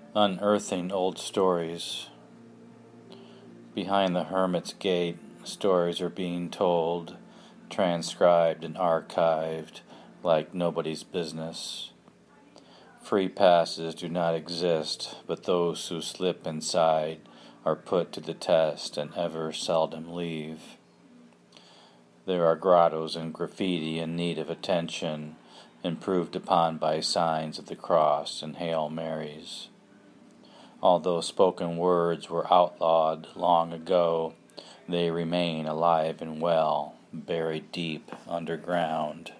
Unearthing old stories. Behind the hermit's gate, stories are being told, transcribed and archived like nobody's business. Free passes do not exist, but those who slip inside are put to the test and ever seldom leave. There are grottos and graffiti in need of attention, improved upon by signs of the cross and Hail Marys. Although spoken words were outlawed long ago, they remain alive and well, buried deep underground.